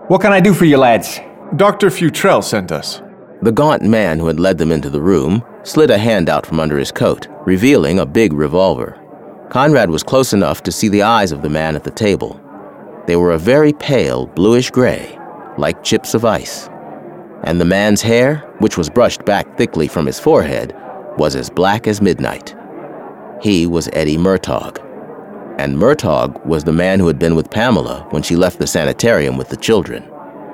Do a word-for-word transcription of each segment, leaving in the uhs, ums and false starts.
What can I do for you lads? Doctor Futrell sent us. The gaunt man who had led them into the room slid a hand out from under his coat, revealing a big revolver. Conrad was close enough to see the eyes of the man at the table. They were a very pale, bluish gray, like chips of ice. And the man's hair, which was brushed back thickly from his forehead, was as black as midnight. He was Eddie Murtaugh. And Murtaugh was the man who had been with Pamela when she left the sanitarium with the children.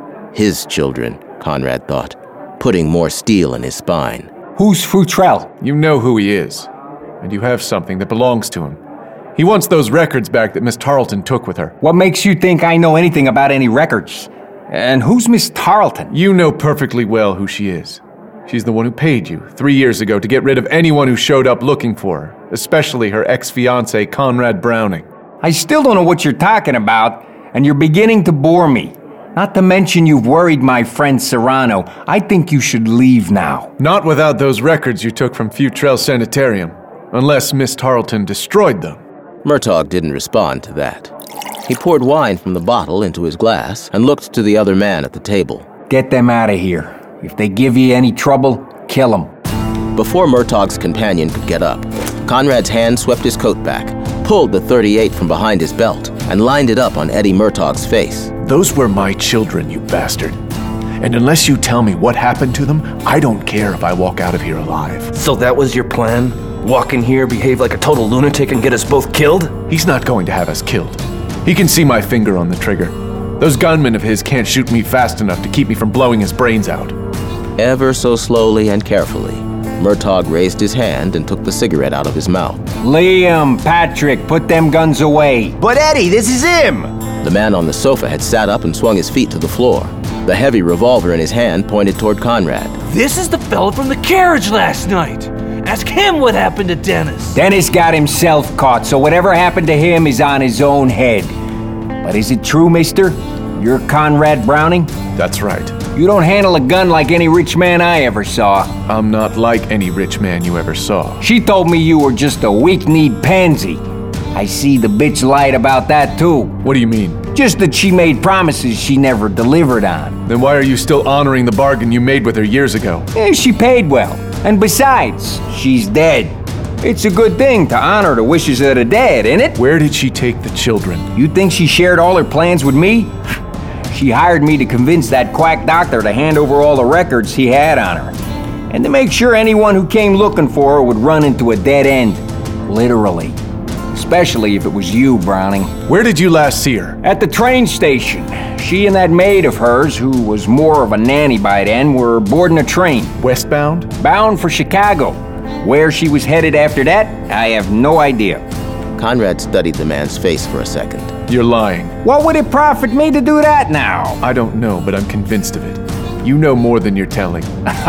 His children, Conrad thought, putting more steel in his spine. Who's Futrell? You know who he is, and you have something that belongs to him. He wants those records back that Miss Tarleton took with her. What makes you think I know anything about any records? And who's Miss Tarleton? You know perfectly well who she is. She's the one who paid you three years ago to get rid of anyone who showed up looking for her, especially her ex-fiancé, Conrad Browning. I still don't know what you're talking about, and you're beginning to bore me. Not to mention you've worried my friend Serrano. I think you should leave now. Not without those records you took from Futrell Sanitarium, unless Miss Tarleton destroyed them. Murtaugh didn't respond to that. He poured wine from the bottle into his glass and looked to the other man at the table. Get them out of here. If they give you any trouble, kill them. Before Murtaugh's companion could get up, Conrad's hand swept his coat back, pulled the thirty-eight from behind his belt, and lined it up on Eddie Murtaugh's face. Those were my children, you bastard. And unless you tell me what happened to them, I don't care if I walk out of here alive. So that was your plan? Walk in here, behave like a total lunatic, and get us both killed? He's not going to have us killed. He can see my finger on the trigger. Those gunmen of his can't shoot me fast enough to keep me from blowing his brains out. Ever so slowly and carefully, Murtaugh raised his hand and took the cigarette out of his mouth. Liam, Patrick, put them guns away. But Eddie, this is him! The man on the sofa had sat up and swung his feet to the floor. The heavy revolver in his hand pointed toward Conrad. This is the fella from the carriage last night. Ask him what happened to Dennis. Dennis got himself caught, so whatever happened to him is on his own head. But is it true, mister? You're Conrad Browning? That's right. You don't handle a gun like any rich man I ever saw. I'm not like any rich man you ever saw. She told me you were just a weak-kneed pansy. I see the bitch lied about that, too. What do you mean? Just that she made promises she never delivered on. Then why are you still honoring the bargain you made with her years ago? Eh, she paid well. And besides, she's dead. It's a good thing to honor the wishes of the dead, isn't it? Where did she take the children? You think she shared all her plans with me? She hired me to convince that quack doctor to hand over all the records he had on her. And to make sure anyone who came looking for her would run into a dead end. Literally. Especially if it was you, Browning. Where did you last see her? At the train station. She and that maid of hers, who was more of a nanny by then, were boarding a train. Westbound? Bound for Chicago. Where she was headed after that, I have no idea. Conrad studied the man's face for a second. You're lying. What would it profit me to do that now? I don't know, but I'm convinced of it. You know more than you're telling.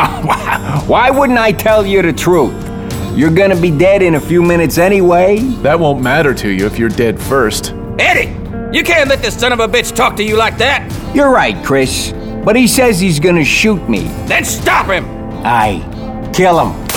Why wouldn't I tell you the truth? You're gonna be dead in a few minutes anyway. That won't matter to you if you're dead first. Eddie, you can't let this son of a bitch talk to you like that. You're right, Chris. But he says he's gonna shoot me. Then stop him! Aye. Kill him.